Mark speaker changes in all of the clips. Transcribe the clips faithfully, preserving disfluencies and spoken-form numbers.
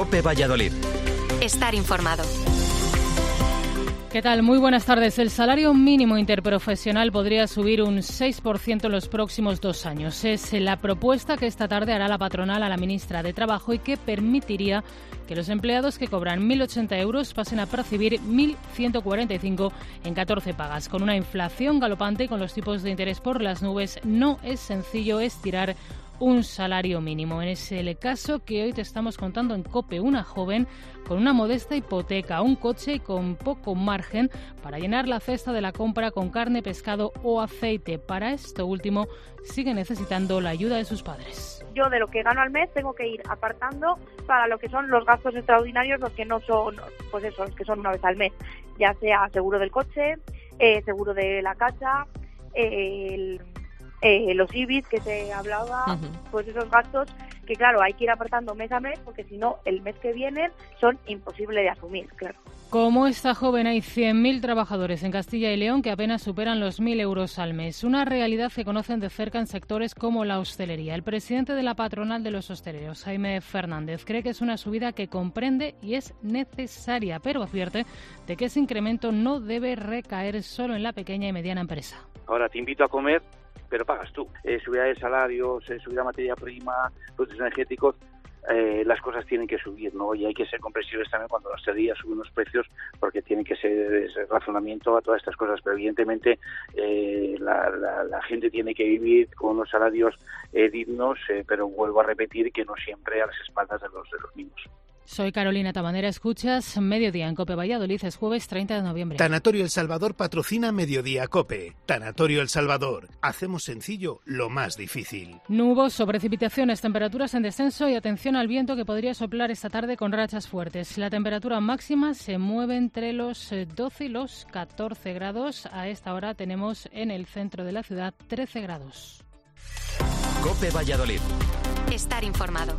Speaker 1: COPE Valladolid.
Speaker 2: Estar informado.
Speaker 3: ¿Qué tal? Muy buenas tardes. El salario mínimo interprofesional podría subir un seis por ciento en los próximos dos años. Es la propuesta que esta tarde hará la patronal a la ministra de Trabajo y que permitiría que los empleados que cobran mil ochenta euros pasen a percibir mil ciento cuarenta y cinco en catorce pagas. Con una inflación galopante y con los tipos de interés por las nubes, no es sencillo estirar un salario mínimo. Es el caso que hoy te estamos contando en COPE. Una joven con una modesta hipoteca, un coche y con poco margen para llenar la cesta de la compra con carne, pescado o aceite. Para esto último sigue necesitando la ayuda de sus padres.
Speaker 4: Yo de lo que gano al mes tengo que ir apartando para lo que son los gastos extraordinarios, los que no son, pues eso, los que son una vez al mes, ya sea seguro del coche, eh, seguro de la casa, eh, el Eh, los I B I S que se hablaba, uh-huh. Pues esos gastos que claro hay que ir apartando mes a mes porque si no el mes que viene son imposibles de asumir, claro.
Speaker 3: Como esta joven hay cien mil trabajadores en Castilla y León que apenas superan los mil euros al mes, una realidad que conocen de cerca en sectores como la hostelería. El presidente de la patronal de los hosteleros, Jaime Fernández, cree que es una subida que comprende y es necesaria, pero advierte de que ese incremento no debe recaer solo en la pequeña y mediana empresa.
Speaker 5: Ahora te invito a comer, pero pagas tú. Eh, subida de salarios, eh, subida de materia prima, productos energéticos, eh, las cosas tienen que subir, ¿no? Y hay que ser comprensivos también cuando la hostelería sube unos precios, porque tiene que ser ese razonamiento a todas estas cosas. Pero evidentemente eh, la, la, la gente tiene que vivir con unos salarios eh, dignos, eh, pero vuelvo a repetir que no siempre a las espaldas de los, de los mismos.
Speaker 3: Soy Carolina Tabanera, escuchas Mediodía en COPE Valladolid, es jueves treinta de noviembre.
Speaker 6: Tanatorio El Salvador patrocina Mediodía COPE. Tanatorio El Salvador. Hacemos sencillo lo más difícil.
Speaker 3: Nuboso, precipitaciones, temperaturas en descenso y atención al viento que podría soplar esta tarde con rachas fuertes. La temperatura máxima se mueve entre los doce y los catorce grados. A esta hora tenemos en el centro de la ciudad trece grados.
Speaker 1: COPE Valladolid.
Speaker 2: Estar informado.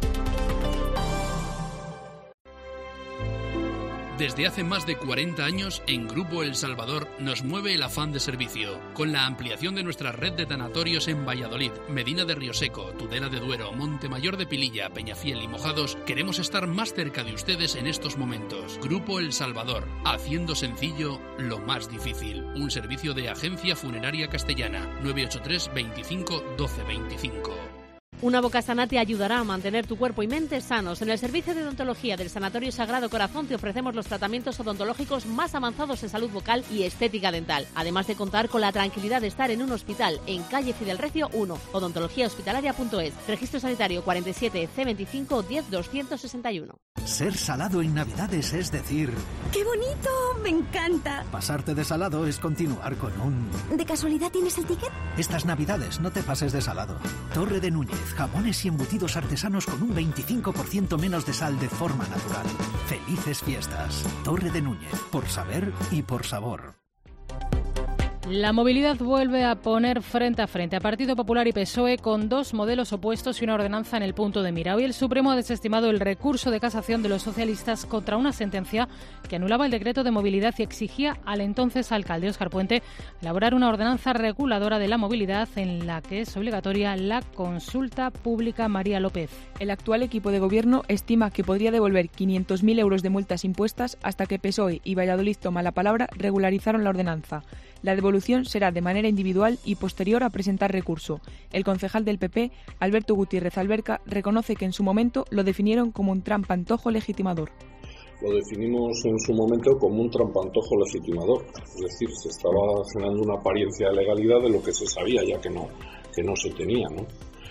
Speaker 7: Desde hace más de cuarenta años, en Grupo El Salvador nos mueve el afán de servicio. Con la ampliación de nuestra red de tanatorios en Valladolid, Medina de Rioseco, Tudela de Duero, Montemayor de Pililla, Peñafiel y Mojados, queremos estar más cerca de ustedes en estos momentos. Grupo El Salvador, haciendo sencillo lo más difícil. Un servicio de Agencia Funeraria Castellana, nueve ocho tres, veinticinco, doce veinticinco.
Speaker 8: Una boca sana te ayudará a mantener tu cuerpo y mente sanos. En el servicio de odontología del Sanatorio Sagrado Corazón te ofrecemos los tratamientos odontológicos más avanzados en salud bucal y estética dental. Además de contar con la tranquilidad de estar en un hospital en calle Fidel Recio uno, odontología hospitalaria punto es. Registro sanitario cuarenta y siete C veinticinco diez doscientos sesenta y uno.
Speaker 9: Ser salado en Navidades es decir...
Speaker 10: ¡Qué bonito! ¡Me encanta!
Speaker 9: Pasarte de salado es continuar con un...
Speaker 10: ¿De casualidad tienes el ticket?
Speaker 9: Estas Navidades no te pases de salado. Torre de Núñez, jamones y embutidos artesanos con un veinticinco por ciento menos de sal de forma natural. Felices fiestas. Torre de Núñez, por saber y por sabor.
Speaker 3: La movilidad vuelve a poner frente a frente a Partido Popular y P S O E con dos modelos opuestos y una ordenanza en el punto de mira. Hoy el Supremo ha desestimado el recurso de casación de los socialistas contra una sentencia que anulaba el decreto de movilidad y exigía al entonces alcalde Óscar Puente elaborar una ordenanza reguladora de la movilidad en la que es obligatoria la consulta pública. María López.
Speaker 11: El actual equipo de gobierno estima que podría devolver quinientos mil euros de multas impuestas hasta que P S O E y Valladolid Toma la Palabra regularizaron la ordenanza. La devolución será de manera individual y posterior a presentar recurso. El concejal del P P, Alberto Gutiérrez Alberca, reconoce que en su momento lo definieron como un trampantojo legitimador.
Speaker 12: Lo definimos en su momento como un trampantojo legitimador, es decir, se estaba generando una apariencia de legalidad de lo que se sabía ya que no, que no se tenía, ¿no?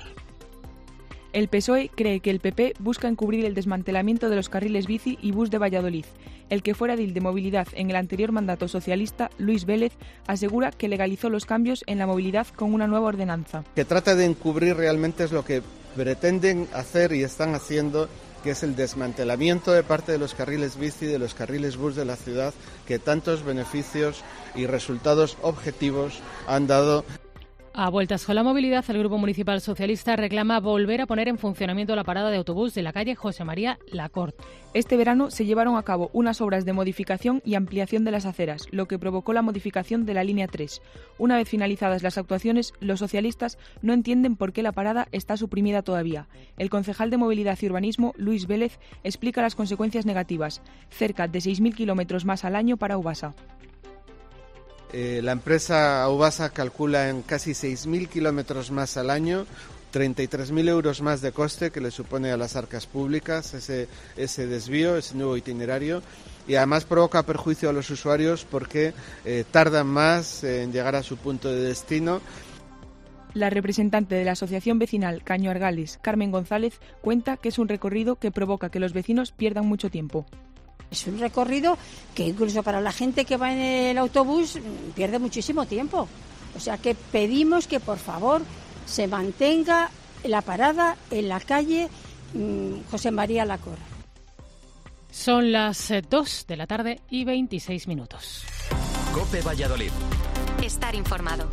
Speaker 11: El P S O E cree que el P P busca encubrir el desmantelamiento de los carriles bici y bus de Valladolid. El que fuera edil de movilidad en el anterior mandato socialista, Luis Vélez, asegura que legalizó los cambios en la movilidad con una nueva ordenanza.
Speaker 13: Que trata de encubrir realmente es lo que pretenden hacer y están haciendo, que es el desmantelamiento de parte de los carriles bici, de los carriles bus de la ciudad, que tantos beneficios y resultados objetivos han dado.
Speaker 3: A vueltas con la movilidad, el Grupo Municipal Socialista reclama volver a poner en funcionamiento la parada de autobús de la calle José María Lacort.
Speaker 11: Este verano se llevaron a cabo unas obras de modificación y ampliación de las aceras, lo que provocó la modificación de la línea tres. Una vez finalizadas las actuaciones, los socialistas no entienden por qué la parada está suprimida todavía. El concejal de Movilidad y Urbanismo, Luis Vélez, explica las consecuencias negativas: cerca de seis mil kilómetros más al año para Aubasa.
Speaker 13: Eh, la empresa Aubasa calcula en casi seis mil kilómetros más al año, treinta y tres mil euros más de coste que le supone a las arcas públicas ese, ese desvío, ese nuevo itinerario, y además provoca perjuicio a los usuarios porque eh, tardan más en llegar a su punto de destino.
Speaker 11: La representante de la Asociación Vecinal Caño Argales, Carmen González, cuenta que es un recorrido que provoca que los vecinos pierdan mucho tiempo.
Speaker 14: Es un recorrido que incluso para la gente que va en el autobús pierde muchísimo tiempo. O sea que pedimos que por favor se mantenga la parada en la calle mmm, José María Lacort.
Speaker 3: Son las dos de la tarde y veintiséis minutos.
Speaker 1: COPE Valladolid.
Speaker 2: Estar informado.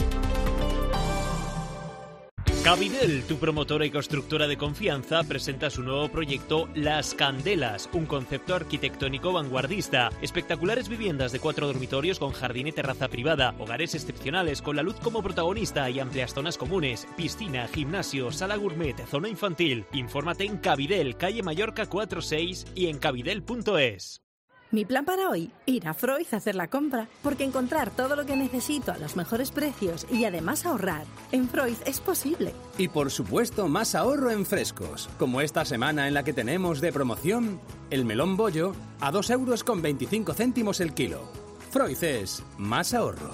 Speaker 15: Cabidel, tu promotora y constructora de confianza, presenta su nuevo proyecto Las Candelas, un concepto arquitectónico vanguardista. Espectaculares viviendas de cuatro dormitorios con jardín y terraza privada, hogares excepcionales con la luz como protagonista y amplias zonas comunes, piscina, gimnasio, sala gourmet, zona infantil. Infórmate en Cabidel, calle Mallorca cuatro seis y en cabidel punto es.
Speaker 16: Mi plan para hoy, ir a Freud a hacer la compra, porque encontrar todo lo que necesito a los mejores precios y además ahorrar en Freud es posible.
Speaker 17: Y por supuesto más ahorro en frescos, como esta semana en la que tenemos de promoción el melón bollo a dos euros con veinticinco céntimos el kilo. Freud es más ahorro.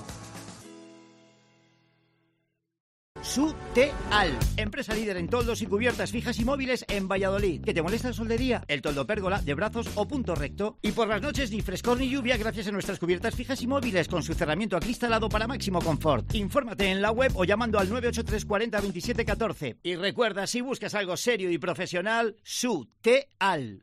Speaker 18: Suteal, empresa líder en toldos y cubiertas fijas y móviles en Valladolid. ¿Que te molesta la soldería? El toldo pérgola, de brazos o punto recto. Y por las noches ni frescor ni lluvia gracias a nuestras cubiertas fijas y móviles con su cerramiento acristalado para máximo confort. Infórmate en la web o llamando al nueve ocho tres cuarenta veintisiete catorce. Y recuerda, si buscas algo serio y profesional, Suteal.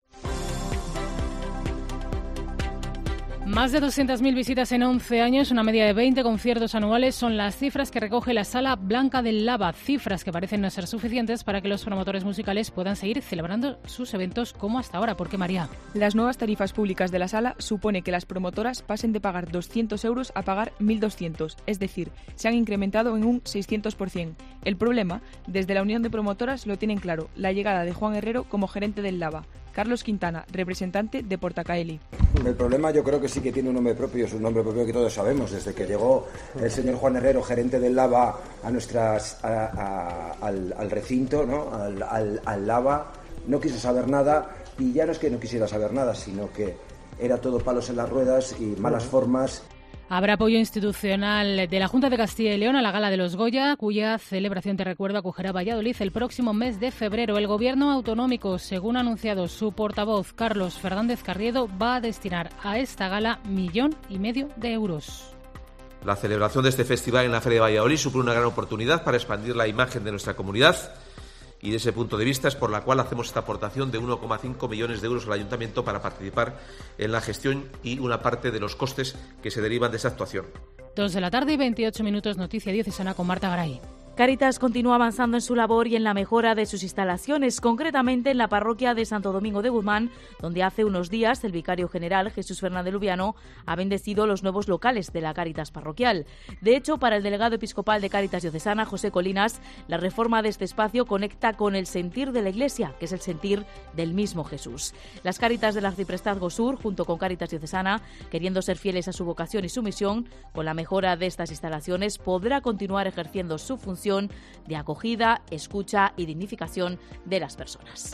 Speaker 3: Más de doscientas mil visitas en once años, una media de veinte conciertos anuales, son las cifras que recoge la Sala Blanca del Lava, cifras que parecen no ser suficientes para que los promotores musicales puedan seguir celebrando sus eventos como hasta ahora. ¿Por qué, María?
Speaker 11: Las nuevas tarifas públicas de la sala supone que las promotoras pasen de pagar doscientos euros a pagar mil doscientos, es decir, se han incrementado en un seiscientos por ciento. El problema, desde la Unión de Promotoras lo tienen claro, la llegada de Juan Herrero como gerente del Lava. Carlos Quintana, representante de Portacaeli.
Speaker 19: El problema yo creo que sí que tiene un nombre propio, es un nombre propio que todos sabemos. Desde que llegó el señor Juan Herrero, gerente del Lava, a nuestras, a, a, al, al recinto, ¿no? al, al, al Lava, no quiso saber nada, y ya no es que no quisiera saber nada, sino que era todo palos en las ruedas y malas formas.
Speaker 3: Habrá apoyo institucional de la Junta de Castilla y León a la Gala de los Goya, cuya celebración, te recuerdo, acogerá Valladolid el próximo mes de febrero. El Gobierno autonómico, según ha anunciado su portavoz Carlos Fernández Carriedo, va a destinar a esta gala millón y medio de euros.
Speaker 20: La celebración de este festival en la Feria de Valladolid supone una gran oportunidad para expandir la imagen de nuestra comunidad, y desde ese punto de vista es por la cual hacemos esta aportación de uno coma cinco millones de euros al Ayuntamiento para participar en la gestión y una parte de los costes que se derivan de esa actuación.
Speaker 3: Dos de la tarde y veintiocho minutos, Noticia Diocesana con Marta Garay.
Speaker 8: Cáritas continúa avanzando en su labor y en la mejora de sus instalaciones, concretamente en la parroquia de Santo Domingo de Guzmán, donde hace unos días el vicario general Jesús Fernández Lubiano ha bendecido los nuevos locales de la Cáritas parroquial. De hecho, para el delegado episcopal de Cáritas Diocesana, José Colinas, la reforma de este espacio conecta con el sentir de la Iglesia, que es el sentir del mismo Jesús. Las Cáritas del Arciprestazgo Sur, junto con Cáritas Diocesana, queriendo ser fieles a su vocación y su misión, con la mejora de estas instalaciones podrá continuar ejerciendo su función de acogida, escucha y dignificación de las personas.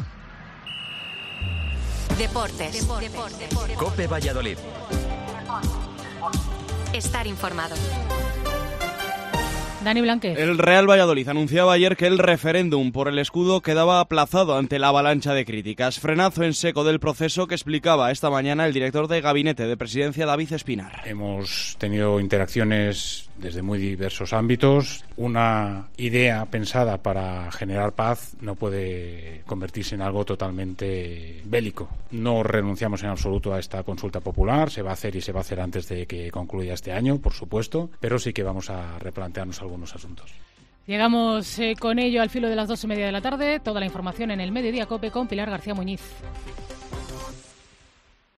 Speaker 2: Deportes. Deportes. Deportes.
Speaker 1: COPE Valladolid.
Speaker 2: Estar informado.
Speaker 3: Dani Blanquez.
Speaker 21: El Real Valladolid anunciaba ayer que el referéndum por el escudo quedaba aplazado ante la avalancha de críticas. Frenazo en seco del proceso que explicaba esta mañana el director de Gabinete de Presidencia, David Espinar.
Speaker 22: Hemos tenido interacciones
Speaker 4: desde muy diversos ámbitos. Una idea pensada para generar paz no puede convertirse en algo totalmente bélico. No renunciamos en absoluto a esta consulta popular, se va a hacer y se va a hacer antes de que concluya este año, por supuesto, pero sí que vamos a replantearnos algunos asuntos.
Speaker 3: Llegamos eh, con ello al filo de las dos y media de la tarde. Toda la información en el Mediodía COPE con Pilar García Muñiz.